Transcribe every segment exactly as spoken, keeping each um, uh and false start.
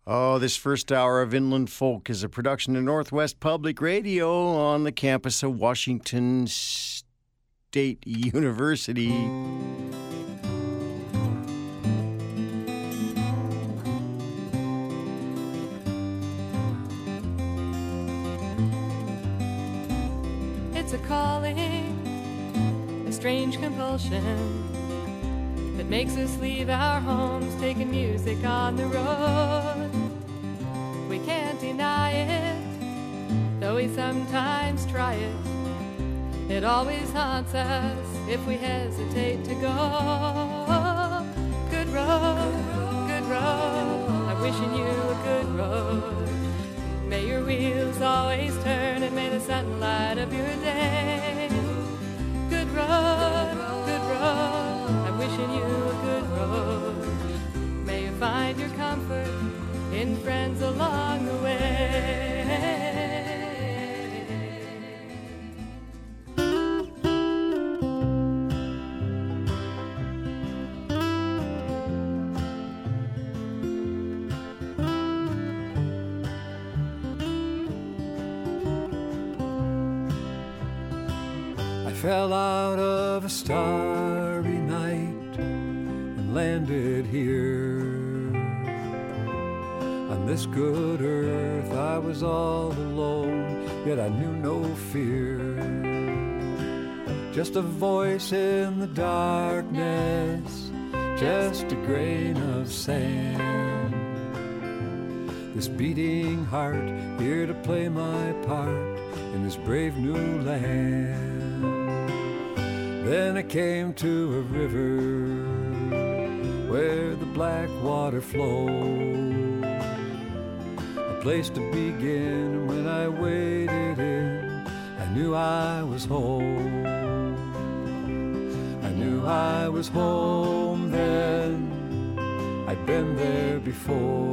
Oh, this first hour of Inland Folk is a production of Northwest Public Radio on the campus of Washington State University. It's a calling, a strange compulsion that makes us leave our homes, taking music on the road. We can't deny it, though we sometimes try it. It always haunts us if we hesitate to go. Good road, good road, I'm wishing you a good road. May your wheels always turn and may the sunlight of your day. Good road, good road, I'm wishing you a good road. May you find your comfort in friends along the way. Fell out of a starry night and landed here. On this good earth I was all alone, yet I knew no fear. Just a voice in the darkness, just a grain of sand. This beating heart here to play my part in this brave new land. Then I came to a river where the black water flowed, a place to begin. And when I waded in, I knew I was home. I knew I was home then, I'd been there before.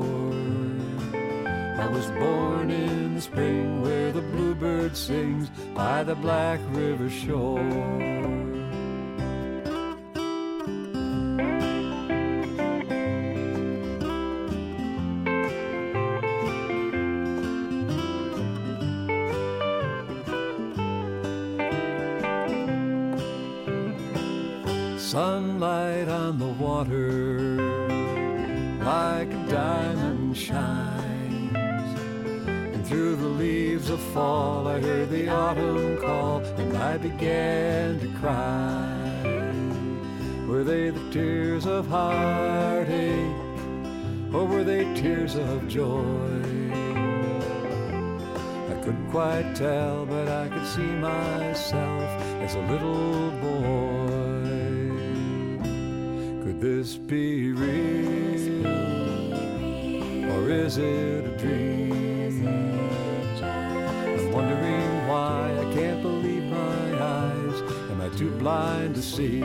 I was born in the spring where the bluebird sings by the Black River shore. Sunlight on the water like a diamond shines, and through the leaves of fall I heard the autumn call, and I began to cry. Were they the tears of heartache, or were they tears of joy? I couldn't quite tell, but I could see myself as a little boy. Could this be real, or is it a dream? I'm wondering why I can't believe my eyes. Am I too blind to see?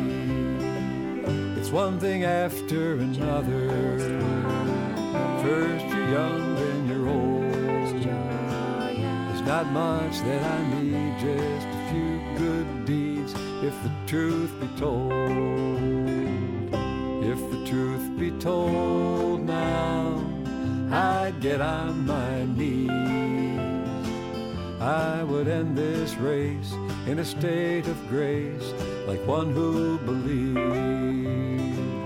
It's one thing after another. First you're young, then you're old. There's not much that I need, just a few good deeds, if the truth be told. If the truth be told now, I'd get on my knees. I would end this race in a state of grace, like one who believes.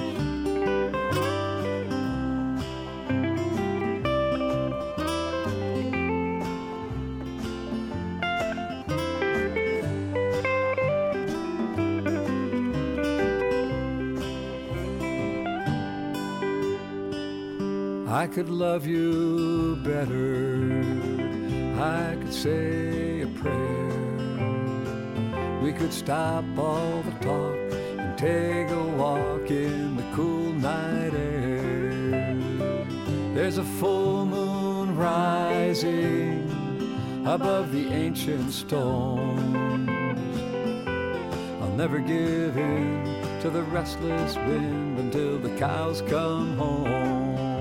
I could love you better, I could say a prayer. We could stop all the talk and take a walk in the cool night air. There's a full moon rising above the ancient stones. I'll never give in to the restless wind until the cows come home.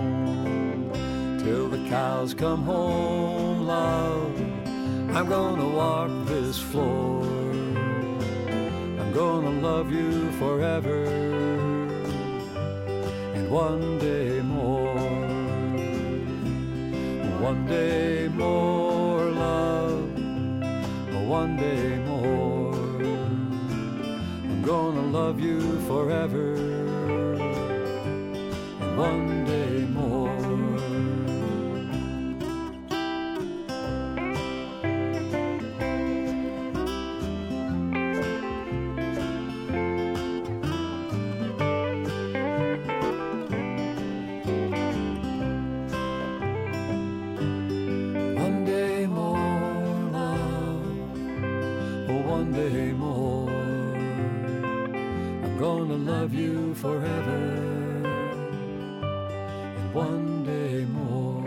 Till the cows come home, love, I'm gonna walk this floor. I'm gonna love you forever and one day more. one day more, love, one day more. I'm gonna love you forever, and one day more. Love you forever, and one day more.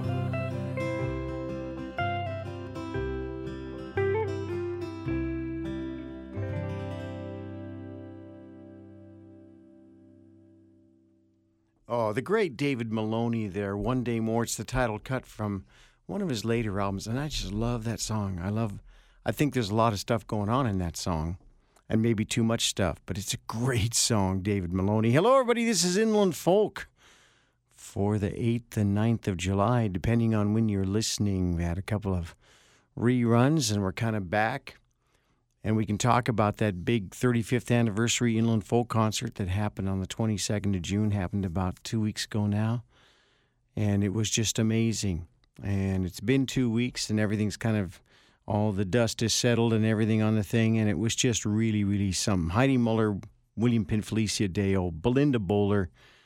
Oh, the great David Maloney there, One Day More. It's the title cut from one of his later albums, and I just love that song. I love, I think there's a lot of stuff going on in that song. And maybe too much stuff, but it's a great song, David Maloney. Hello, everybody. This is Inland Folk for the eighth and ninth of July, depending on when you're listening. We had a couple of reruns, and we're kind of back. And we can talk about that big thirty-fifth anniversary Inland Folk concert that happened on the twenty-second of June, happened about two weeks ago now. And it was just amazing. And it's been two weeks, and everything's kind of... all the dust is settled and everything on the thing, and it was just really, really something. Heidi Muller, William Pinfelicia Dale, Belinda Bowler,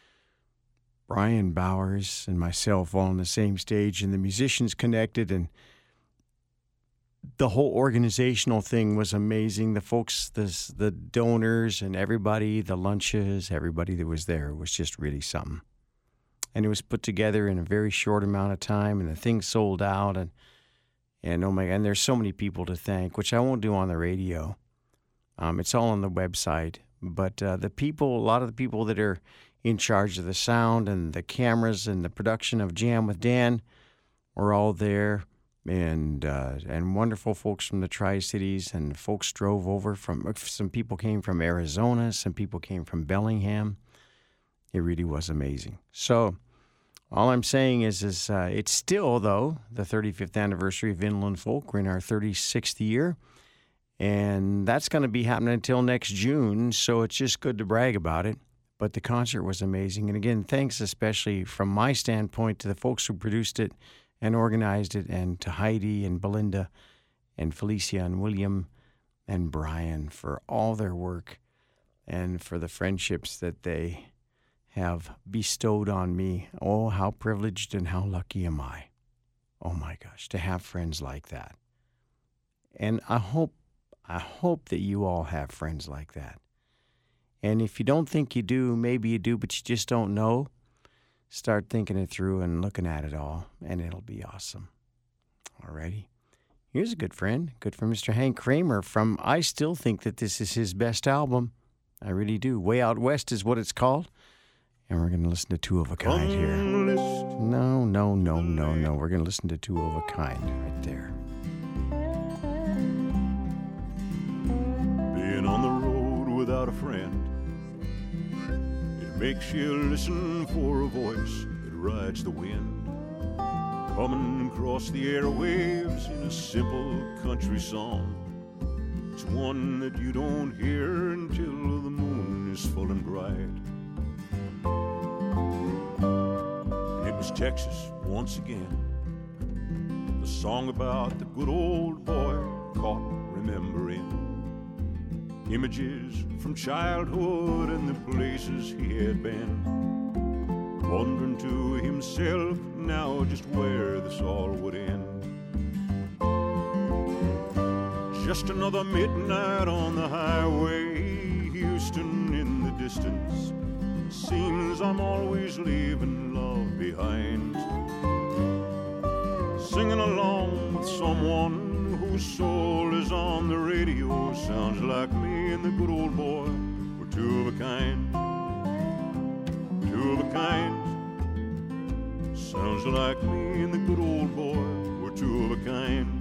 Brian Bowers, and myself all on the same stage, and the musicians connected, and the whole organizational thing was amazing. The folks, the, the donors, and everybody, the lunches, everybody that was there was just really something. And it was put together in a very short amount of time, and the thing sold out, and And oh my, and there's so many people to thank, which I won't do on the radio. Um, it's all on the website. But uh, the people, a lot of the people that are in charge of the sound and the cameras and the production of Jam with Dan were all there. And uh, and wonderful folks from the Tri-Cities, and folks drove over from, some people came from Arizona, some people came from Bellingham. It really was amazing. So... all I'm saying is, is uh, it's still, though, the thirty-fifth anniversary of Inland Folk. We're in our thirty-sixth year, and that's going to be happening until next June, so it's just good to brag about it. But the concert was amazing. And again, thanks especially from my standpoint to the folks who produced it and organized it, and to Heidi and Belinda and Felicia and William and Brian for all their work and for the friendships that they have bestowed on me. Oh, how privileged and how lucky am I. Oh my gosh, to have friends like that. And I hope, I hope that you all have friends like that. And if you don't think you do, maybe you do, but you just don't know, start thinking it through and looking at it all, and it'll be awesome. Alrighty. Here's a good friend, good for Mister Hank Kramer from, I still think that this is his best album. I really do. Way Out West is what it's called. And we're going to listen to Two of a Kind here. No, no, no, no, no. We're going to listen to Two of a Kind right there. Being on the road without a friend, it makes you listen for a voice that rides the wind, coming across the airwaves in a simple country song. It's one that you don't hear until the moon is full and bright. It was Texas once again, the song about the good old boy caught remembering images from childhood and the places he had been, wondering to himself now just where this all would end. Just another midnight on the highway, Houston in the distance. Seems I'm always leaving love behind, singing along with someone whose soul is on the radio. Sounds like me and the good old boy were two of a kind, two of a kind. Sounds like me and the good old boy were two of a kind.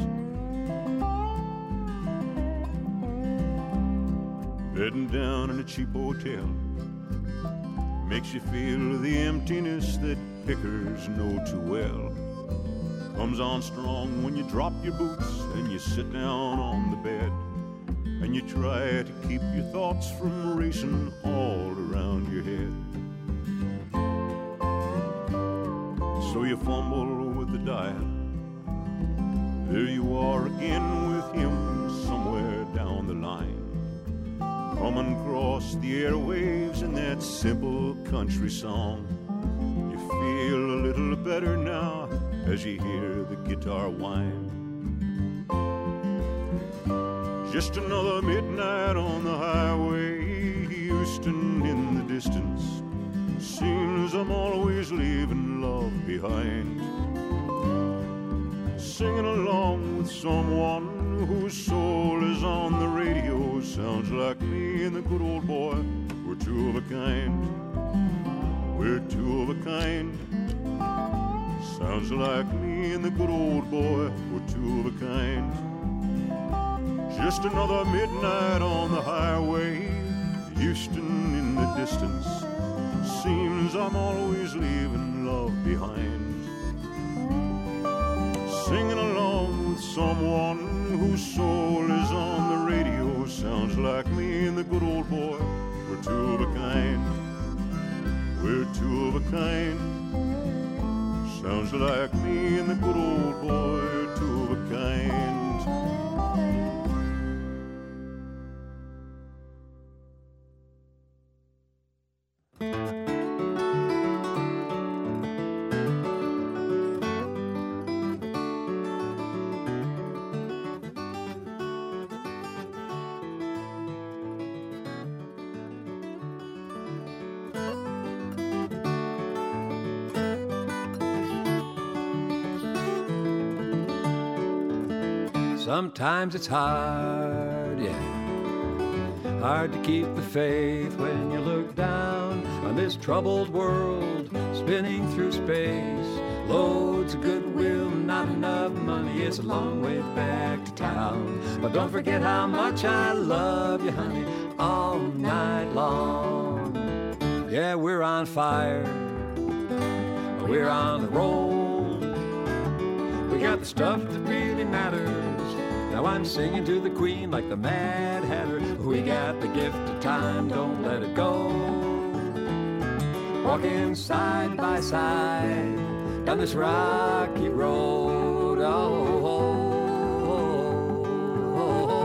Bedding down in a cheap hotel makes you feel the emptiness that pickers know too well. comes on strong when you drop your boots and you sit down on the bed, and you try to keep your thoughts from racing all around your head. So you fumble with the dial. There you are again with him somewhere down the line, coming across the airwaves in that simple country song. You feel a little better now as you hear the guitar whine. Just another midnight on the highway, Houston in the distance. Seems I'm always leaving love behind. Singing along with someone whose soul is on the radio. Sounds like me and the good old boy. We're two of a kind. We're two of a kind. Sounds like me and the good old boy. We're two of a kind. Just another midnight on the highway, Houston in the distance. Seems I'm always leaving love behind. Singing along with someone whose soul is on the radio. Sounds like me and the good old boy. We're two of a kind. We're two of a kind. Sounds like me and the good old boy. We're two of a kind. Sometimes it's hard, yeah, hard to keep the faith when you look down on this troubled world spinning through space. Loads of goodwill, not enough money, it's a long way back to town. But don't forget how much I love you, honey, all night long. Yeah, we're on fire, we're on the roll. We got the stuff that really matters. Now I'm singing to the Queen like the Mad Hatter. We got the gift of time, don't let it go. Walking side by side down this rocky road. Oh, oh, oh, oh.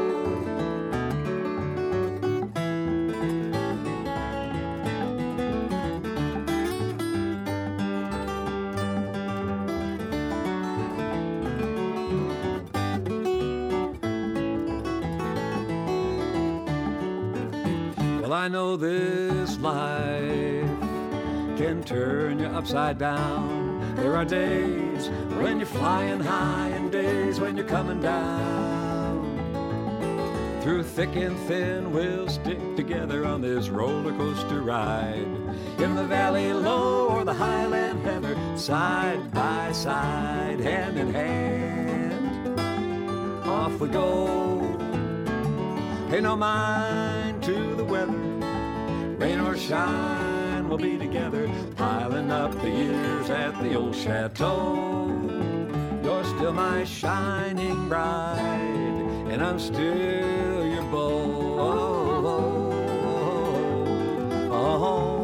Well, I know this life can turn you upside down. There are days when you're flying high and days when you're coming down. Through thick and thin, we'll stick together on this roller coaster ride. In the valley low or the highland heather, side by side, hand in hand. Off we go. Pay no mind to the weather, rain or shine, we'll be together, piling up the years at the old chateau. You're still my shining bride, and I'm still your beau. Oh, oh, oh, oh.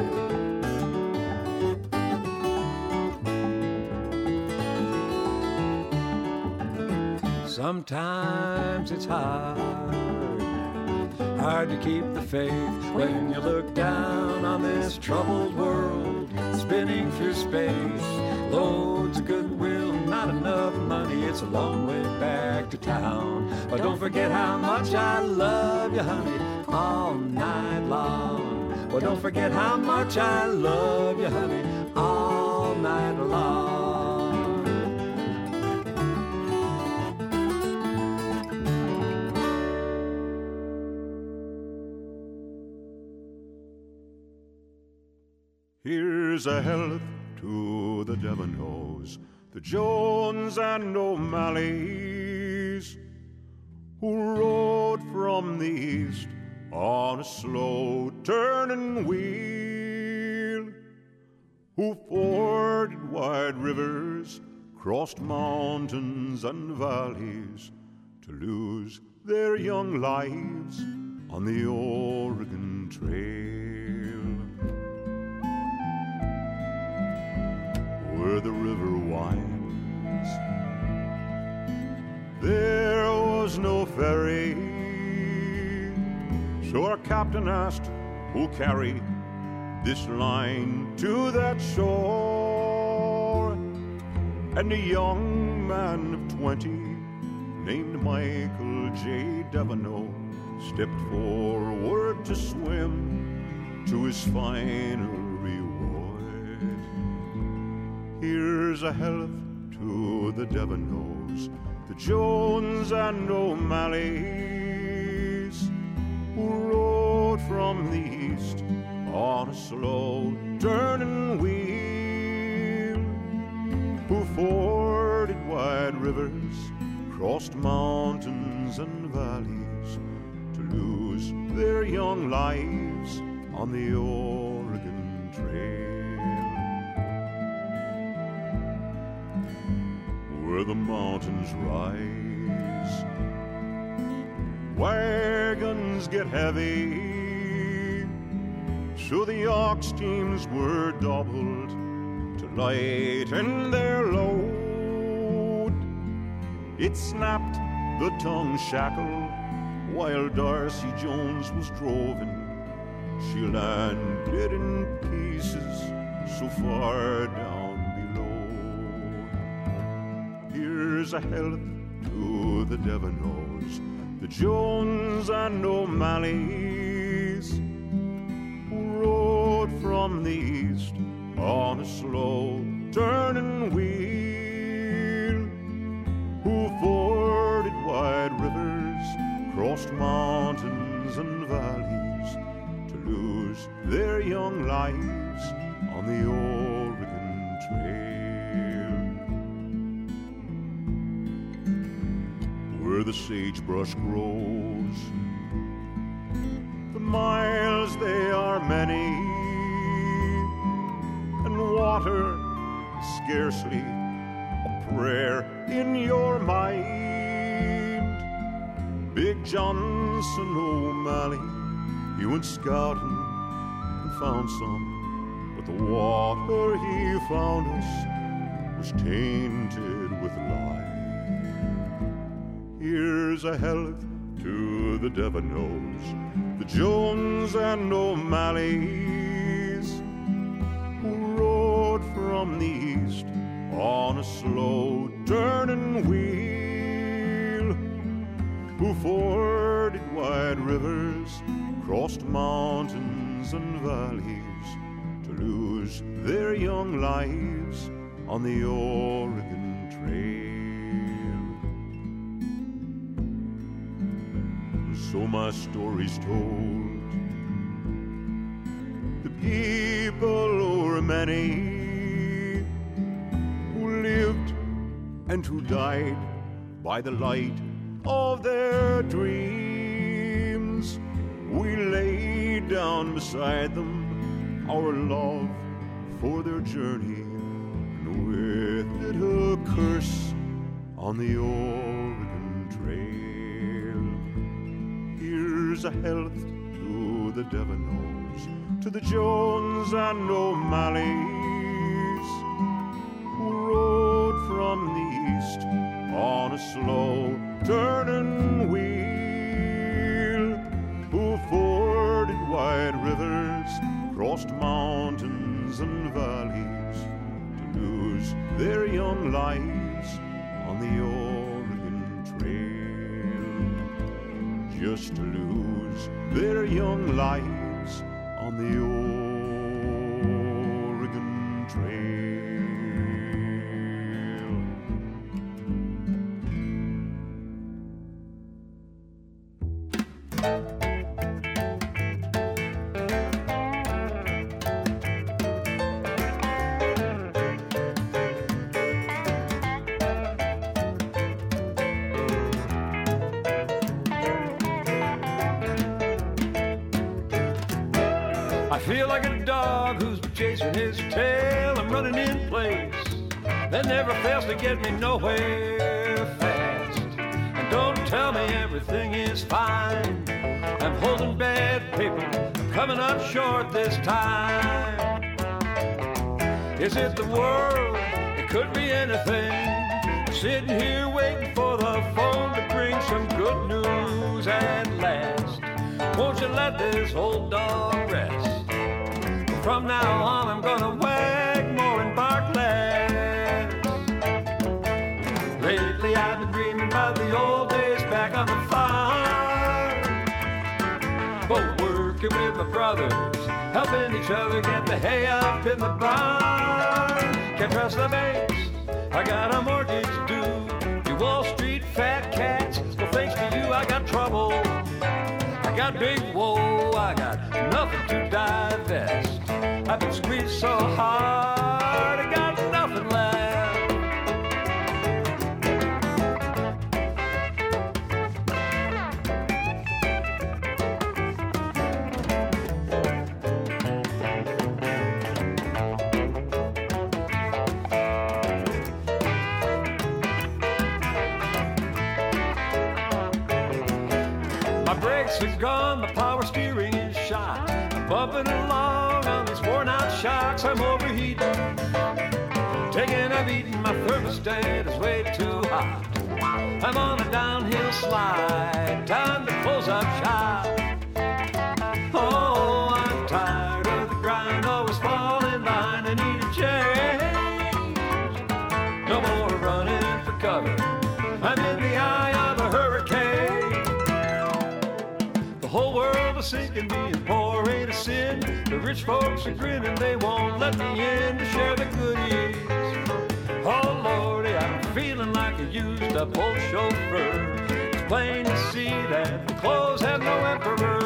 Sometimes it's hard, hard to keep the faith when you look down on this troubled world spinning through space. Loads of goodwill, not enough money, it's a long way back to town. But don't forget how much I love you, honey, all night long. Well, don't forget how much I love you, honey, all night long. Here's a health to the Devanos, the Jones and O'Malleys, who rode from the east on a slow turning wheel, who forded wide rivers, crossed mountains and valleys to lose their young lives on the Oregon Trail. Where the river winds, there was no ferry, so our captain asked, who'll carry this line to that shore? And a young man of twenty named Michael J. Devono stepped forward to swim to his final reward. Here's a health to the Devonos, the Jones and O'Malleys, who rode from the east on a slow turning wheel, who forded wide rivers, crossed mountains and valleys to lose their young lives on the Oregon Trail. Where the mountains rise, wagons get heavy, so the ox teams were doubled to lighten their load. It snapped the tongue shackle while Darcy Jones was driven. She landed in pieces so far down below. Here's a health to the Devonos, the Jones and O'Malleys, who rode from the east on a slow turning wheel, who forded wide rivers, crossed mountains and valleys to lose their young lives on the Oregon Trail. Where the sagebrush grows, the miles they are many, and water scarcely a prayer in your mind. Big Johnson O'Malley, he went scouting and found some, but the water he found us was tainted with lime. Here's a health to the Devonos, the Jones and O'Malleys, who rode from the east on a slow turning wheel, who forded wide rivers, crossed mountains and valleys to lose their young lives on the Oregon Trail. So my story's told, the people were many, lived and who died by the light of their dreams. We laid down beside them our love for their journey, and with it a curse on the Oregon Trail. Here's a health to the Devonos, to the Jones and O'Malleys, who rode from the east on a slow turning wheel, who forded wide rivers, crossed mountains and valleys to lose their young lives on the Oregon Trail, just to lose their young lives on the Oregon Trail. I feel like a dog who's chasing his tail. I'm running in place. that never fails to get me nowhere fast. And don't tell me everything is fine. I'm holding bad paper, I'm coming up short this time. Is it the world? It could be anything. Sitting here waiting for the phone to bring some good news at last. Won't you let this old dog rest? From now on I'm gonna wag more and bark less. Lately I've been dreaming about the old days back on the farm. But working with my brothers, helping each other get the hay up in the barn. Can't trust the banks, I got a mortgage due. You Wall Street fat cats, well thanks to you I got trouble. I got big woe, I got nothing to divest. I've been squeezed so hard, I got nothing left. My brakes are gone, my power steering is shot. I'm bumping along on these worn out shocks, I'm overheating. Taking a beating, my thermostat is way too hot. I'm on a downhill slide, time to close up shop. Oh, I'm tired of the grind, always falling behind, I need a change. No more running for cover, I'm in the eye of a hurricane. The whole world is sinking, being poor ain't a sin. The rich folks are grinning, they won't let me in to share the goodies. Oh Lordy, I'm feeling like a used up old chauffeur. It's plain to see that the clothes have no emperor.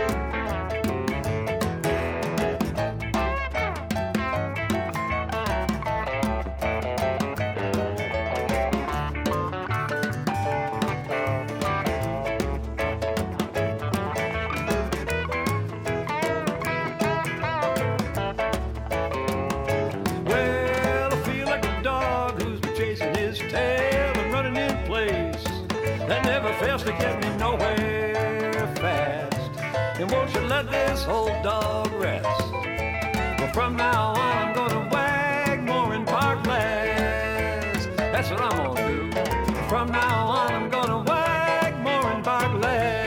Fails to get me nowhere fast. And won't you let this old dog rest? Well, from now on I'm gonna wag more and bark less. That's what I'm gonna do. From now on I'm gonna wag more and bark less.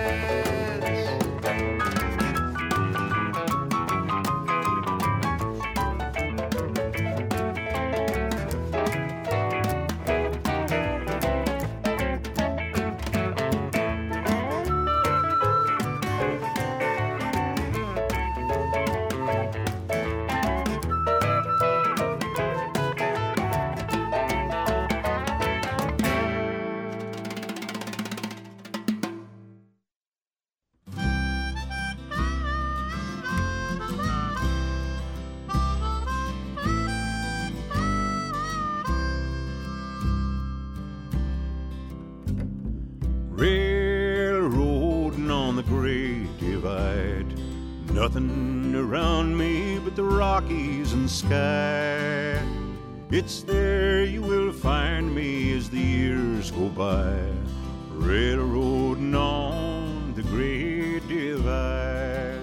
Railroading on the Great Divide, nothing around me but the Rockies and sky. It's there you will find me as the years go by, railroading on the Great Divide.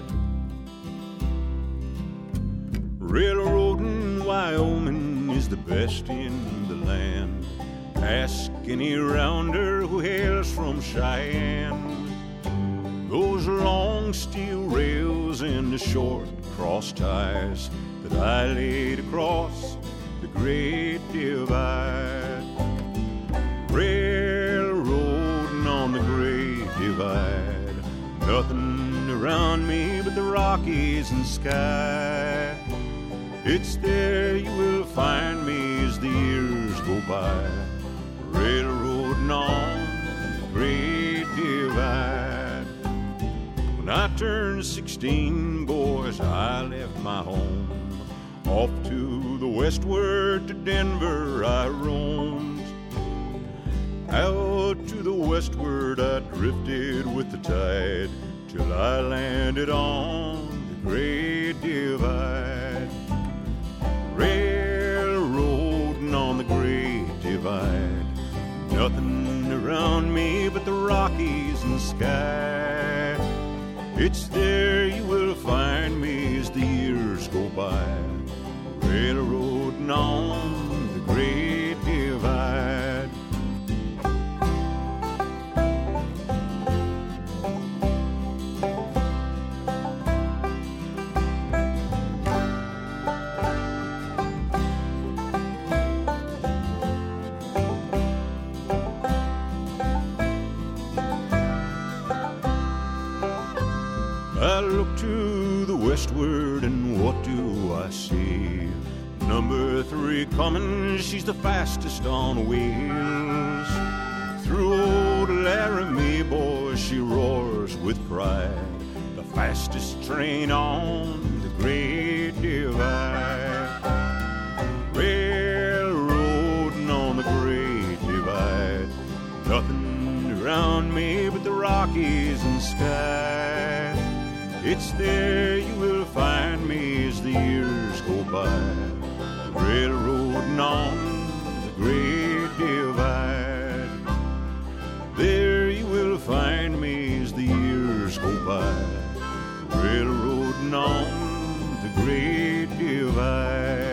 Railroading Wyoming is the best in the land. Ask any rounder who hails from Cheyenne. Those long steel rails and the short cross ties that I laid across the Great Divide. Railroading on the Great Divide, nothing around me but the Rockies and sky. It's there you will find me as the years go by, railroading on the Great Divide. When I turned sixteen, boys, I left my home. Off to the westward to Denver I roamed. Out to the westward I drifted with the tide, till I landed on the Great Divide. Railroading on Nothing around me but the Rockies and sky. It's there you will find me as the years go by, railroading on the Great Divide. I look to the westward and what do I see? Number three coming, she's the fastest on wheels. Through old Laramie, boy, she roars with pride, the fastest train on the Great Divide. Railroading on the Great Divide, nothing around me but the Rockies and sky. It's there you will find me as the years go by, railroading on the Great Divide. There you will find me as the years go by, railroading on the Great Divide.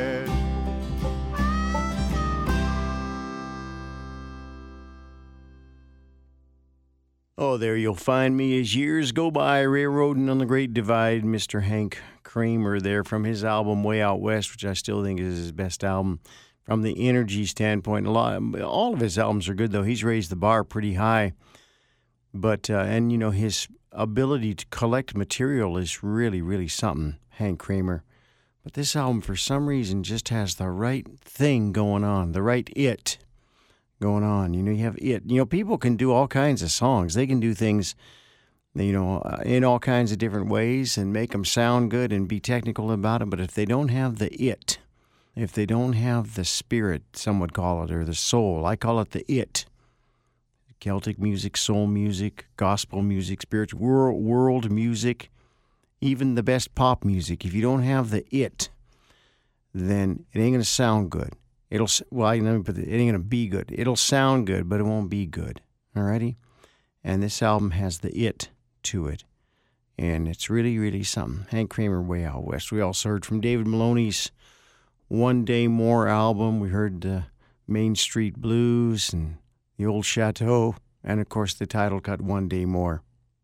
Oh, there you'll find me as years go by, railroading on the Great Divide. Mister Hank Kramer there from his album Way Out West, which I still think is his best album from the energy standpoint. A lot, all of his albums are good, though. He's raised the bar pretty high. But, uh, and, you know, his ability to collect material is really, really something, Hank Kramer. But this album, for some reason, just has the right thing going on, the right it going on. You know, you have it. You know, people can do all kinds of songs. They can do things, you know, in all kinds of different ways and make them sound good and be technical about it. But if they don't have the it, if they don't have the spirit, some would call it, or the soul, I call it the it. Celtic music, soul music, gospel music, spiritual world, world music, even the best pop music. If you don't have the it, then it ain't going to sound good. It'll, well, let me put it, it ain't going to be good. It'll sound good, but it won't be good. Alrighty? And this album has the it to it. And it's really, really something. Hank Kramer, Way Out West. We also heard from David Maloney's One Day More album. We heard the uh, Main Street Blues and The Old Chateau. And, of course, the title cut, One Day More.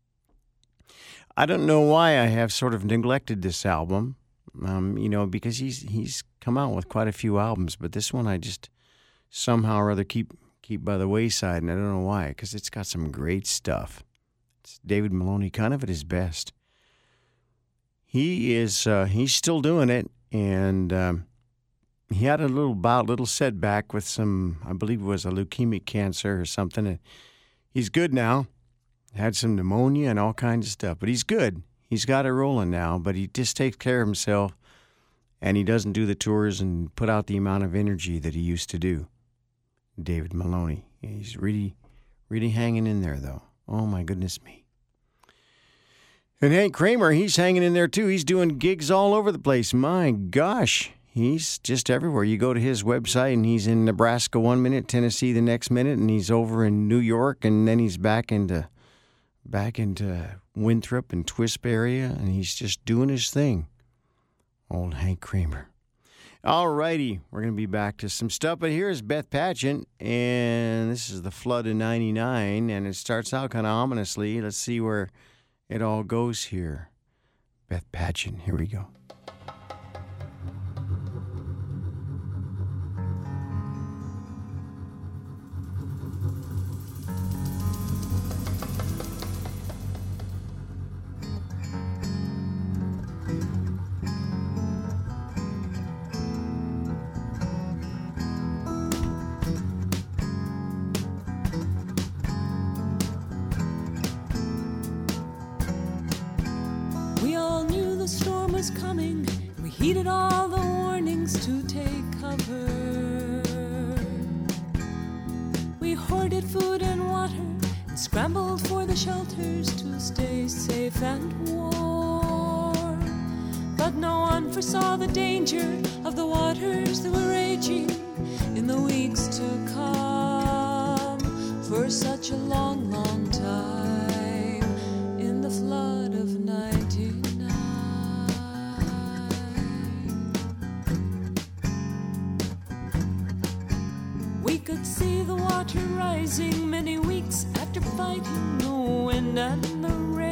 I don't know why I have sort of neglected this album. Um, you know, because he's he's come out with quite a few albums, but this one I just somehow or other keep keep by the wayside, and I don't know why, because it's got some great stuff. It's David Maloney, kind of at his best. He is uh, he's still doing it, and um, he had a little bout, little setback with some, I believe it was a leukemic cancer or something. And he's good now. Had some pneumonia and all kinds of stuff, but he's good. He's got it rolling now, but he just takes care of himself, and he doesn't do the tours and put out the amount of energy that he used to do. David Maloney. He's really, really hanging in there, though. Oh, my goodness me. And Hank Kramer, he's hanging in there, too. He's doing gigs all over the place. My gosh, he's just everywhere. You go to his website, and he's in Nebraska one minute, Tennessee the next minute, and he's over in New York, and then he's back into... back into Winthrop and Twisp area, and he's just doing his thing. Old Hank Kramer. All righty, we're going to be back to some stuff, but here's Beth Patchett, and this is The Flood of ninety-nine, and it starts out kind of ominously. Let's see where it all goes here. Beth Patchett, here we go. Coming, we heeded all the warnings to take cover. We hoarded food and water and scrambled for the shelters to stay safe and warm. But no one foresaw the danger of the waters that were raging in the weeks to come. See the water rising many weeks after fighting the wind and the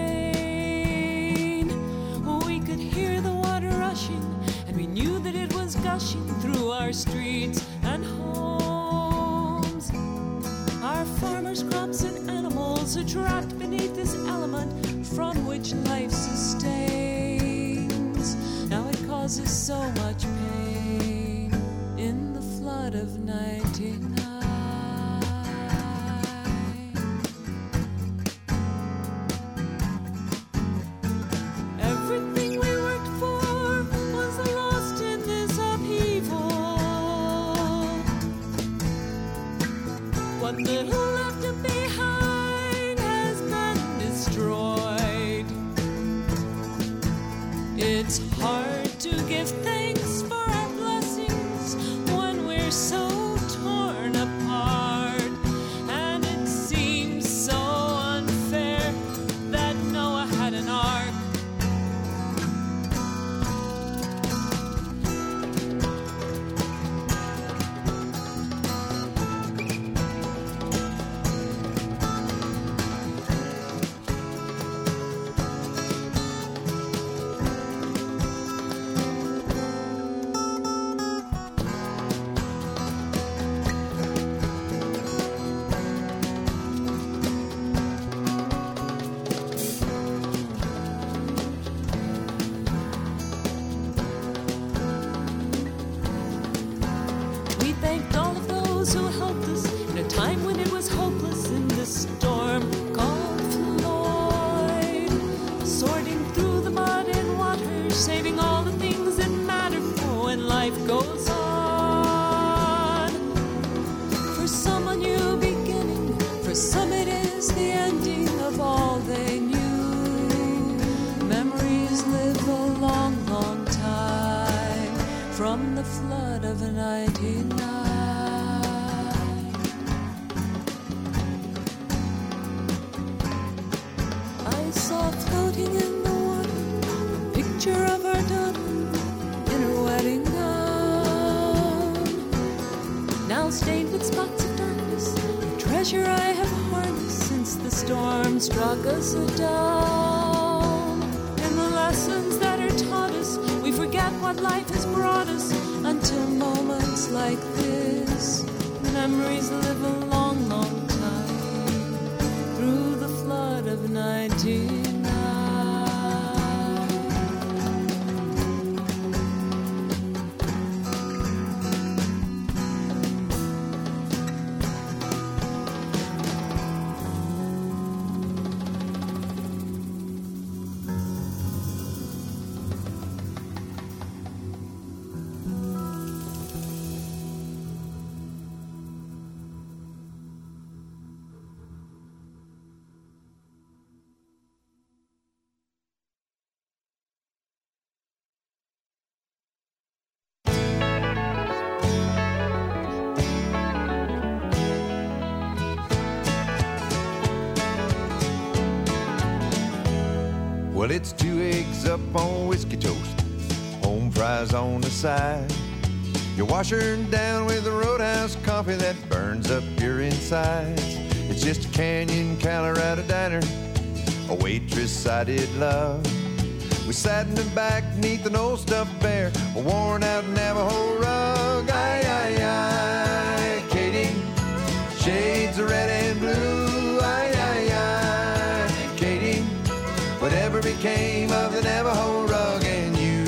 rain. We could hear the water rushing, and we knew that it was gushing through our streets and homes. Our farmers, crops, and animals are trapped beneath this element from which life sustains. Now it causes so much pain in the flood of ninety-nine. Everything we worked for was lost in this upheaval. What little left behind has been destroyed. It's hard to give thanks for our blessings when we're so torn apart. And it seems so unfair that Noah had an ark. We thanked all of those who helped us in a time when it was hopeless in this storm called Floyd. Sorting through the mud and water, saving all the things that matter for when life goes on. For some a new beginning, for some it is the ending of all they knew. Memories live a long, long time from the flood of ninety-nine. I saw floating in the water a picture of our daughter in her wedding gown. Now stained with spots of darkness, the treasure I have harnessed since the storm struck us down. And the lessons that are taught us, we forget what life has brought us until moments like this. Memories live a long, long time through the flood of ninety-nine. Well, it's two eggs up on whiskey toast, home fries on the side. Your washer down with a Roadhouse coffee that burns up your insides. It's just a Canyon, Colorado diner, a waitress I did love. We sat in the back beneath an old stuffed bear, a worn out Navajo rug. Aye, aye, aye, Katie, shades of red and blue. Aye, aye, aye, Katie, whatever became of the Navajo rug and you?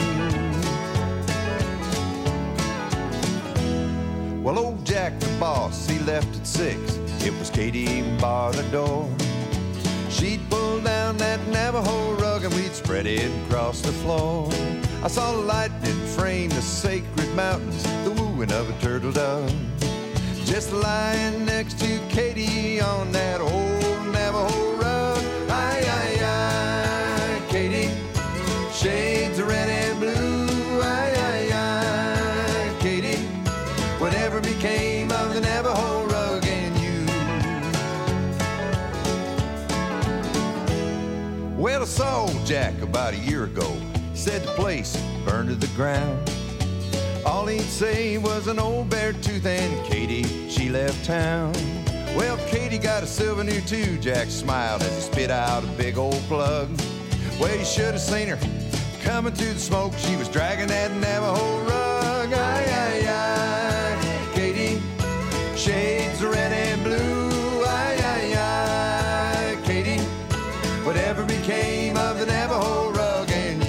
Well, old Jack the boss, he left at six. It was Katie bar the door. She'd pull down that Navajo rug and we'd spread it across the floor. I saw the lightning frame the sacred mountains, the wooing of a turtle dove. Just lying next to Katie on that old Navajo rug. Aye, aye, aye, Katie, shades of red and blue. Aye, aye, aye, Katie, whatever became of the Navajo rug and you? Well, I saw Jack about a year ago. He said the place burned to the ground. All he'd say was an old bare tooth, and Katie, she left town. Well, Katie got a souvenir too, Jack smiled as he spit out a big old plug. Well, you should have seen her coming through the smoke. She was dragging that Navajo rug. Aye, aye, aye, Katie, shades of red and blue. Aye, aye, aye, Katie, whatever became of the Navajo rug and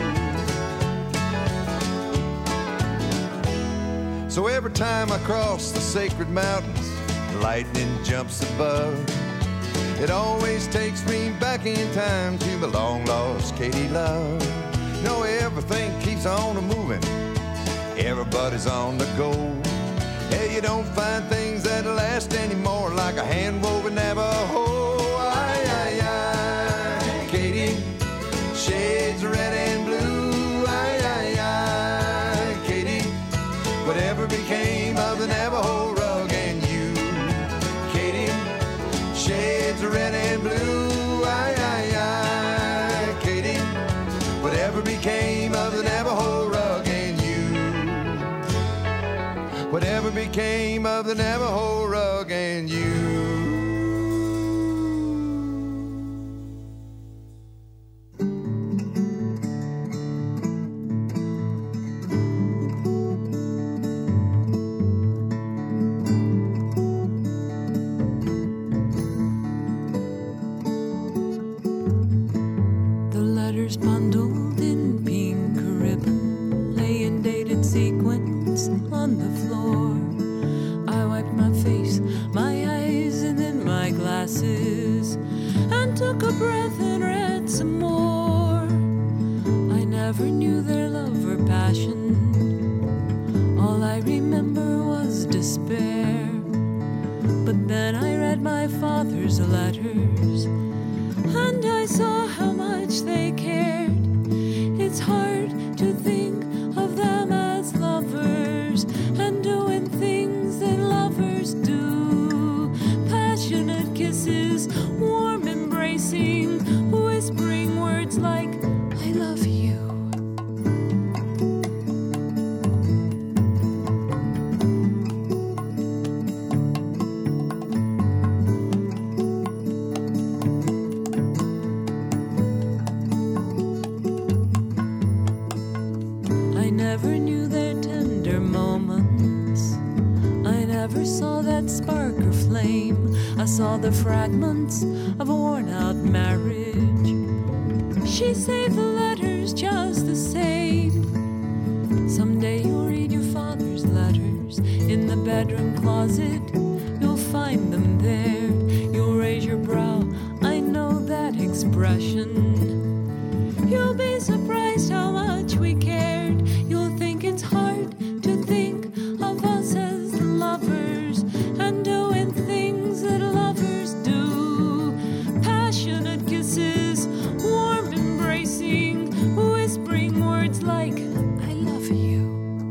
you. So every time I cross the sacred mountains, lightning jumps above. It always takes me back in time to my long-lost Katie love. No, everything keeps on moving. Everybody's on the go. Hey, you don't find things that last anymore like a hand-woven Navajo. Aye, aye, aye, Katie, shades of red and blue. Aye, aye, aye, Katie, whatever became of the Navajo rug and you. Katie, shades of red and blue. Aye, aye, aye, Katie, whatever became of the Navajo rug and you. Whatever became of the Navajo rug and you. Bundled in pink ribbon, lay in dated sequins on the floor. I wiped my face, my eyes, and then my glasses, and took a breath and read some more. I never knew their love or passion. All I remember was despair. But then I read my father's letters, and I saw how much they cared. It's hard to think of them as lovers and doing things that lovers do. Passionate kisses, warm embracing, whispering words like, I love you. Never knew their tender moments. I never saw that spark or flame. I saw the fragments of a worn-out marriage. She saved the letters just the same. Someday you'll read your father's letters in the bedroom closet. You'll find them there. You'll raise your brow. I know that expression. You'll be surprised how much we cared. You'll think it's hard to think of us as lovers and doing things that lovers do. Passionate kisses, warm embracing, whispering words like, I love you.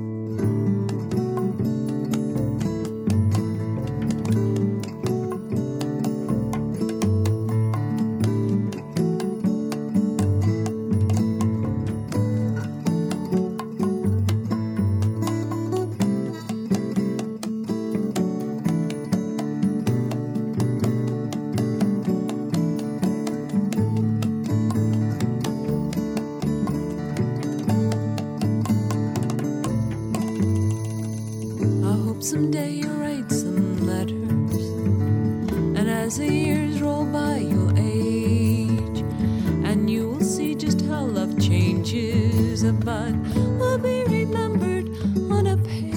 Someday you'll write some letters, and as the years roll by you'll age, and you will see just how love changes, but will be remembered on a page.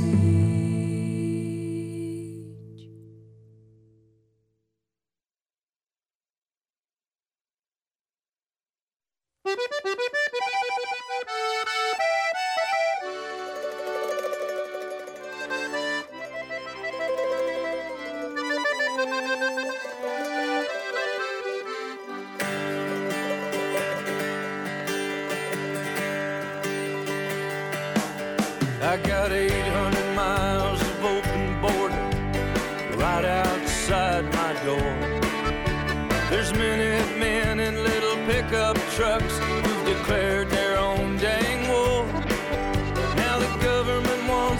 I got eight hundred miles of open border right outside my door. There's minute men in little pickup trucks who've declared their own dang war. Now the government wants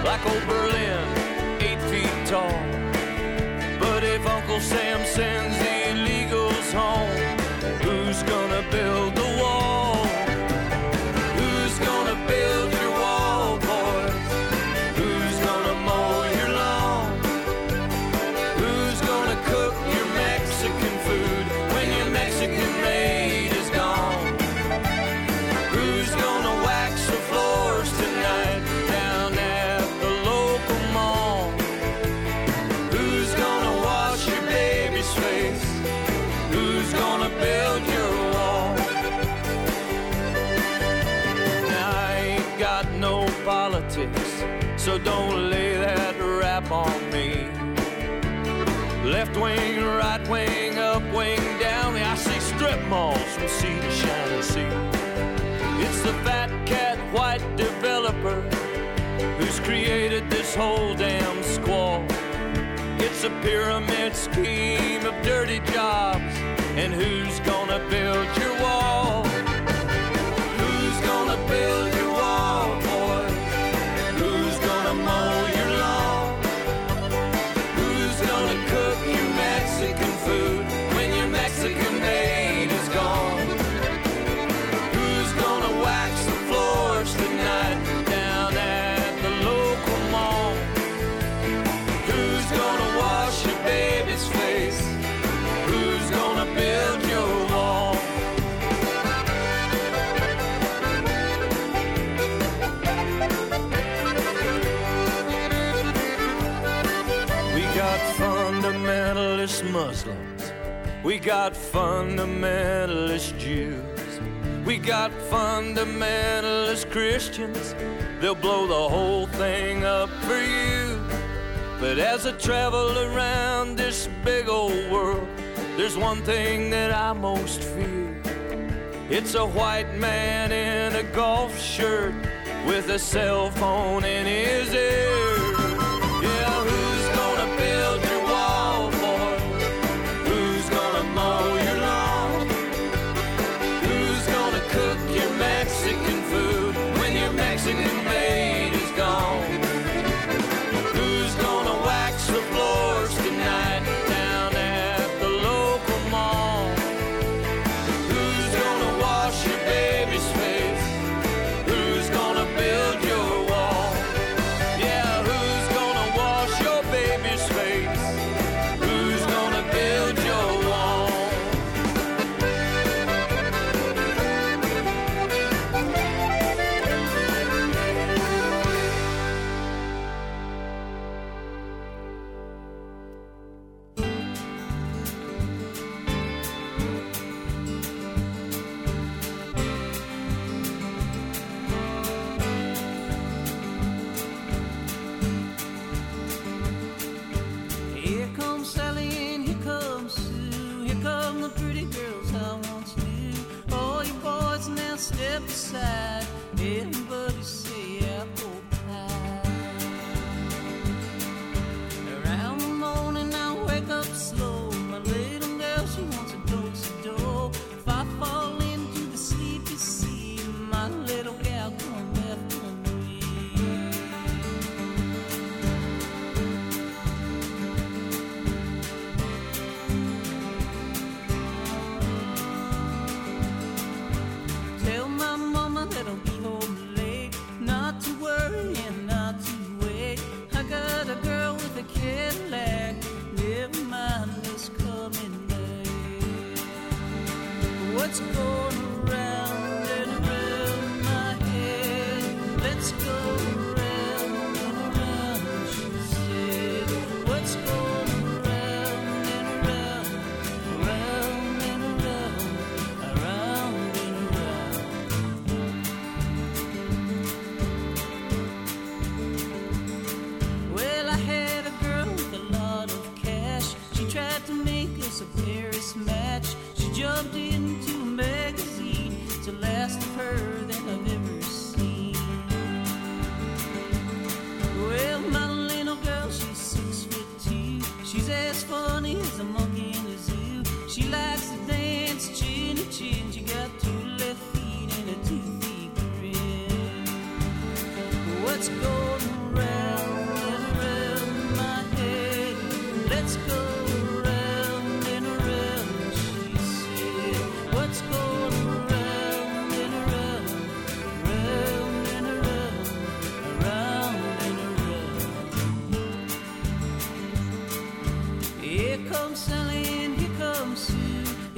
like old Berlin, eight feet tall. But if Uncle Sam sends the illegals home, who's gonna build the wall? Who's gonna build your wall, boys? Who's gonna mow your lawn? Who's gonna cook your Mexican food when your Mexican maid is gone? Who's gonna wax the floors tonight down at the local mall? Who's gonna wash your baby's face? Who's gonna build your wall? Now I ain't got no politics, so don't lay that rap on me. Left wing, right wing, up wing, down. I see strip malls from sea to shining sea. It's the fat cat white developer who's created this whole damn squall. It's a pyramid scheme of dirty jobs. And who's gonna build your wall? Who's gonna build your wall, boys? Who's gonna mow your lawn? Who's gonna cook your Mexican food when your Mexican maid is gone? Who's gonna wax the floors tonight down at the local mall? Who's gonna wash your baby's face? Who's gonna build your wall? We got fundamentalist Muslims. We got fundamentalist Jews. We got fundamentalist Christians. They'll blow the whole thing up for you. But as I travel around this big old world, there's one thing that I most fear. It's a white man in a golf shirt with a cell phone in his ear. Yeah, who's gonna build your wall, boy? Who's gonna mow your lawn? Who's gonna cook your Mexican food when your Mexican maid is gone? Who's gonna wax the floors tonight down at the local mall? Who's gonna wash your baby's face? Who's gonna build your wall? Yeah, who's gonna wash your baby's face? Who's gonna build your wall? Here comes Sally and here comes Sue. Here come the pretty girls I once knew. All you boys now step aside. Everybody say apple pie. Around the morning I wake up slow. My little girl, she wants a dose of dough. If I fall into the sleepy sea, my little gal come after me. Tell my mama that I'll be home late. Not to worry and not to wait. I got a girl with a Cadillac. Never mind this coming day. What's going around and around my head? Let's go around and around, she said. What's going around and around, around and around, around and around? Well, I had a girl with a lot of cash. She tried to make us a Paris match. She jumped into a magazine. It's the last of her that I've ever seen. Well, my little girl, she's six foot two.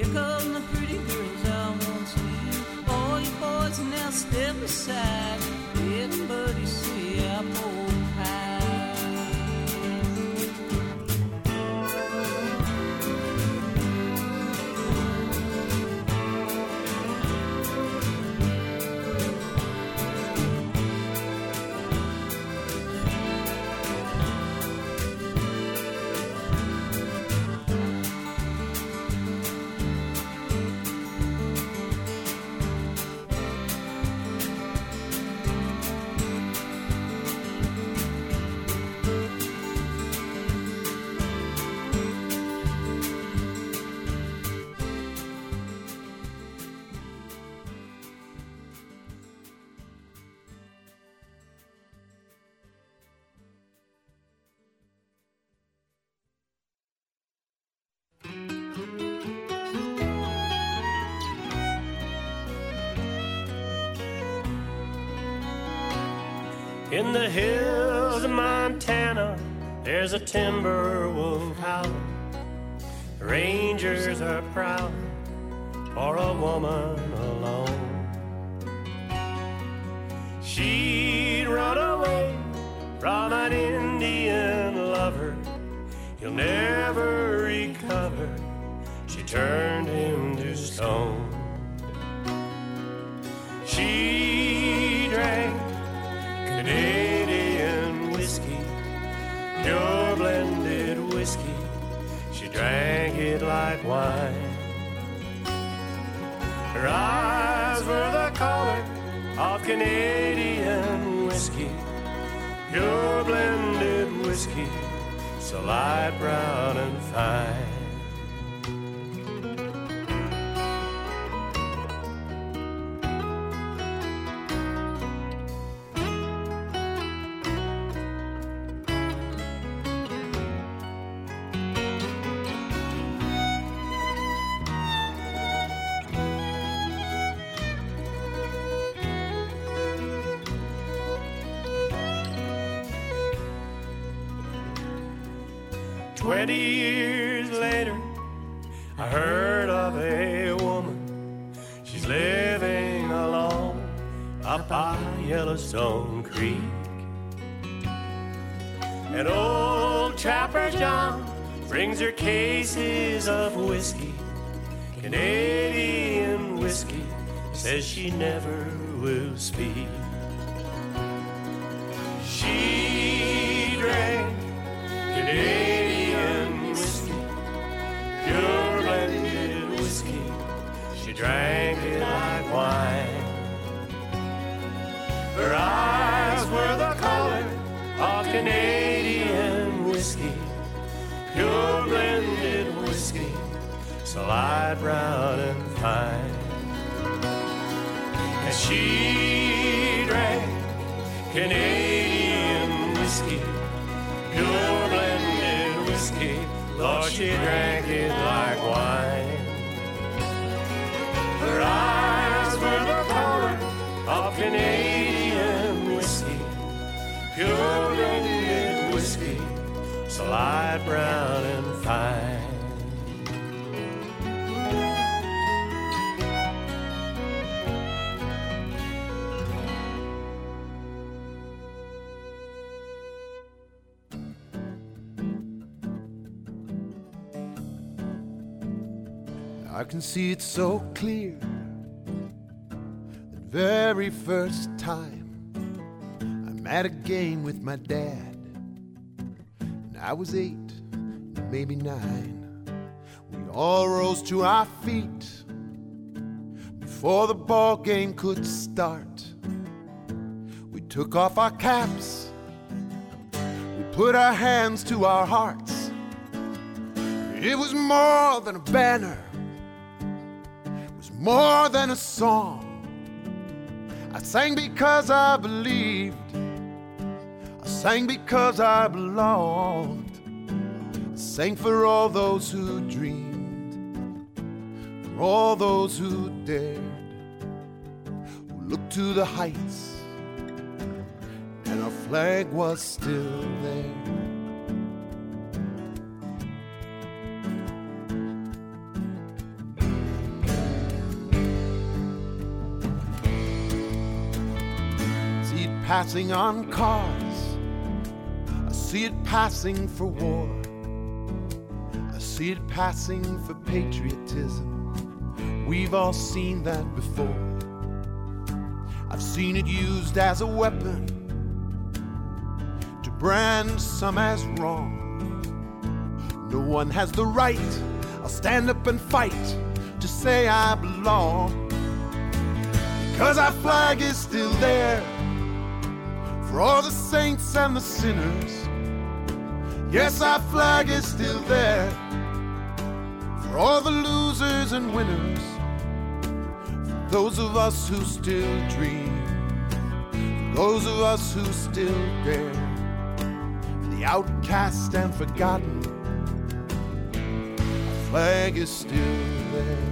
Here come the pretty girls I once knew. All you boys now step aside. Everybody say apple pie. In the hills of Montana, there's a timber wolf howling. The rangers are proud for a woman alone. She'd run away from an Indian lover. He'll never recover. She turned him to stone. She drank Canadian whiskey, pure blended whiskey. She drank it like wine. Her eyes were the color of Canadian whiskey, pure blended whiskey, so light brown and fine. Twenty years later, I heard of a woman. She's living alone up by Yellowstone Creek. And old Trapper John brings her cases of whiskey, Canadian whiskey, says she never will speak. She drank Canadian whiskey, pure blended whiskey. She drank it like wine. Her eyes were the color of Canadian whiskey, pure blended whiskey, so light brown and fine. And she drank Canadian whiskey, pure blended whiskey, Lord, she drank it like wine. Her eyes were the color of Canadian whiskey, pure blended whiskey, so light brown and fine. I can see it so clear. The very first time I'm at a game with my dad, and I was eight, maybe nine. We all rose to our feet before the ball game could start. We took off our caps, we put our hands to our hearts. It was more than a banner, more than a song. I sang because I believed, I sang because I belonged. I sang for all those who dreamed, for all those who dared, who looked to the heights, and our flag was still there. passing on cars. I see it passing for war. I see it passing for patriotism. We've all seen that before. I've seen it used as a weapon to brand some as wrong. No one has the right, I'll stand up and fight to say I belong. Because our flag is still there for all the saints and the sinners. Yes, our flag is still there for all the losers and winners. For those of us who still dream, for those of us who still dare, for the outcast and forgotten, our flag is still there.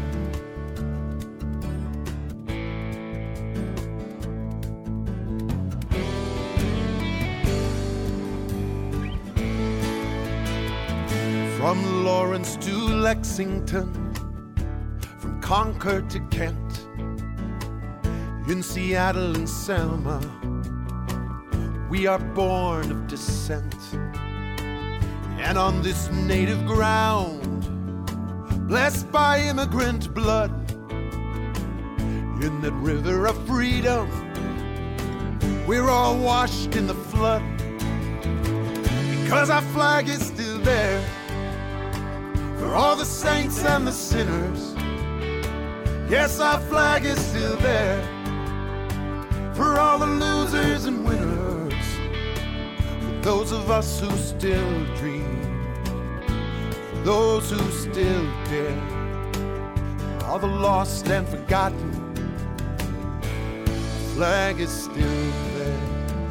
From Lawrence to Lexington, from Concord to Kent, in Seattle and Selma, we are born of dissent. And on this native ground, blessed by immigrant blood, in that river of freedom, we're all washed in the flood. Because our flag is still there for all the saints and the sinners. Yes, our flag is still there for all the losers and winners. For those of us who still dream, for those who still dare, for all the lost and forgotten, our flag is still there.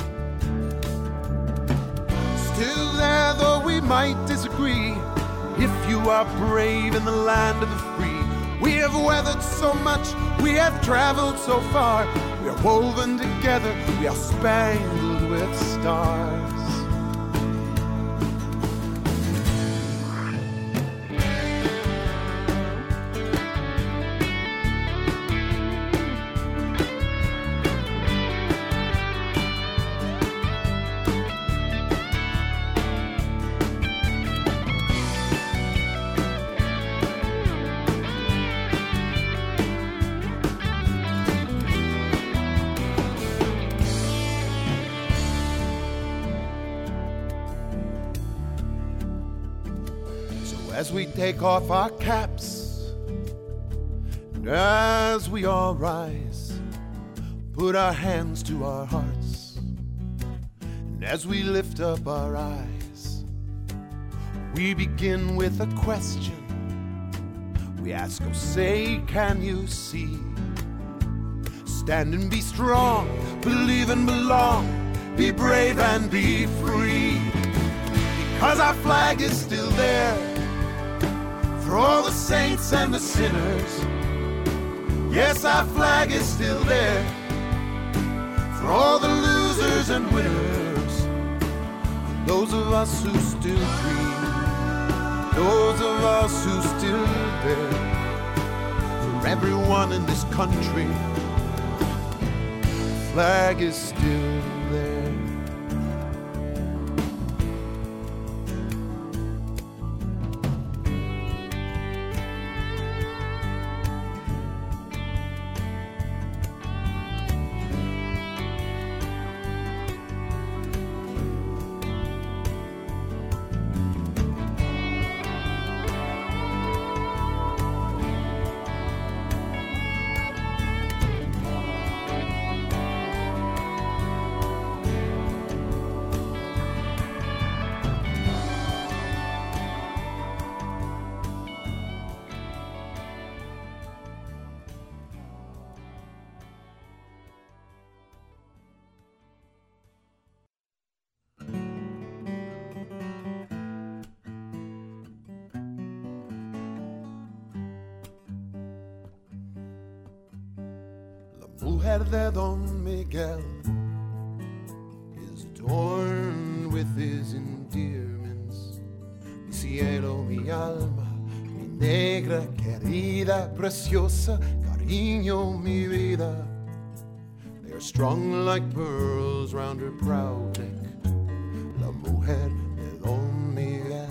Still there, though we might disagree. If you are brave in the land of the free, we have weathered so much, we have traveled so far. We are woven together, we are spangled with stars. As we take off our caps, and as we all rise, put our hands to our hearts, and as we lift up our eyes, we begin with a question. We ask, oh say, can you see? Stand and be strong, believe and belong, be brave and be free. Because our flag is still there for all the saints and the sinners. Yes, our flag is still there for all the losers and winners. Those of us who still dream, those of us who still dare, for everyone in this country, the flag is still there. Mujer de Don Miguel is torn with his endearments. Mi cielo, mi alma, mi negra querida, preciosa, cariño, mi vida. They are strung like pearls round her proud neck. La mujer de Don Miguel.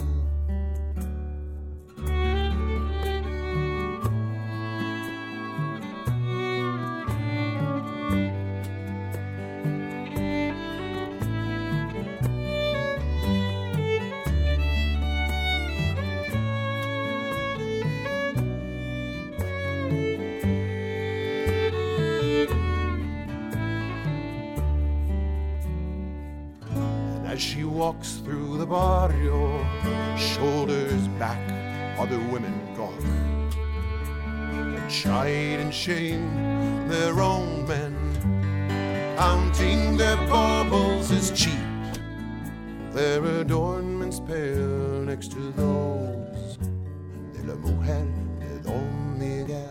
As she walks through the barrio, shoulders back, other women gawk. And chide and shame their own men, counting their baubles as cheap. Their adornments pale next to those de la mujer de Don Miguel.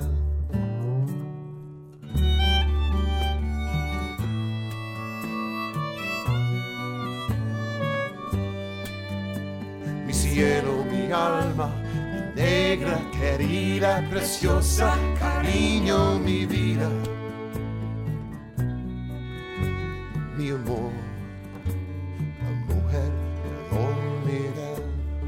Cielo, mi alma, mi negra, querida, preciosa, cariño, mi vida, mi amor, la mujer de Don Miguel.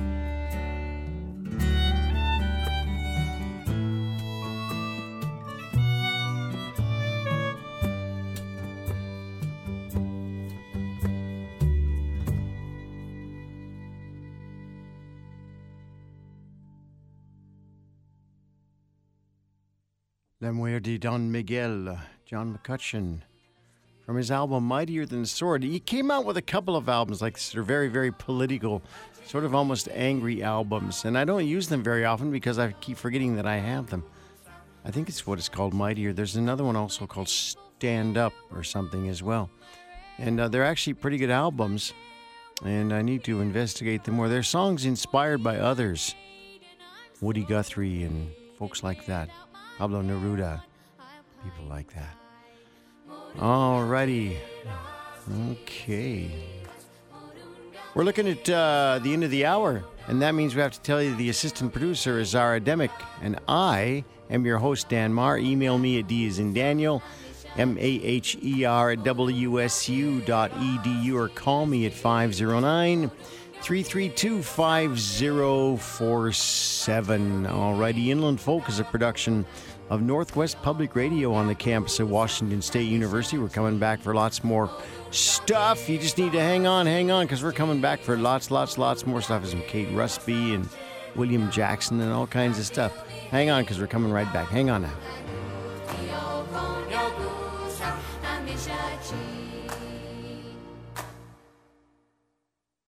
La Mujer de Don Miguel, John McCutcheon, from his album Mightier Than the Sword. He came out with a couple of albums like this that are very, very political, sort of almost angry albums. And I don't use them very often because I keep forgetting that I have them. I think it's what it's called, Mightier. There's another one also called Stand Up or something as well. And uh, they're actually pretty good albums, and I need to investigate them more. They're songs inspired by others, Woody Guthrie and folks like that. Pablo Neruda, people like that. Alrighty. Okay. We're looking at uh, the end of the hour, and that means we have to tell you the assistant producer is Zara Demick, and I am your host, Dan Marr. Email me at D as in Daniel, M A H E R at W S U dot E D U, or call me at five oh nine, three three two, five oh four seven. Alrighty, Inland Folk is a production of Northwest Public Radio on the campus of Washington State University. We're coming back for lots more stuff. You just need to hang on, hang on, because we're coming back for lots, lots, lots more stuff. As Kate Rusby and William Jackson and all kinds of stuff. Hang on, because we're coming right back. Hang on now.